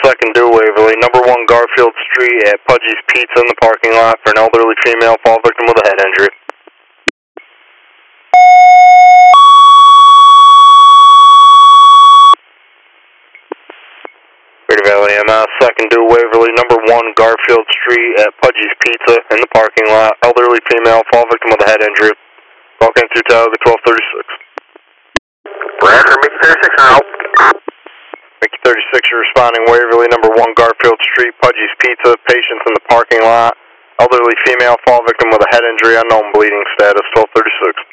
2nd due Waverly, number 1 Garfield Street at Pudgy's Pizza in the parking lot for an elderly female fall victim with a head injury. Greater Valley EMS, 2nd due Waverly, number 1 Garfield Street at Pudgy's Pizza in the parking lot, elderly female fall victim with a head injury. Walk in through Tioga 1236. Bradford, Mickey 36 out. Mickey 36, you're responding Waverly, number 1 Garfield Street, Pudgy's Pizza, patients in the parking lot, elderly female fall victim with a head injury, unknown bleeding status, 1236.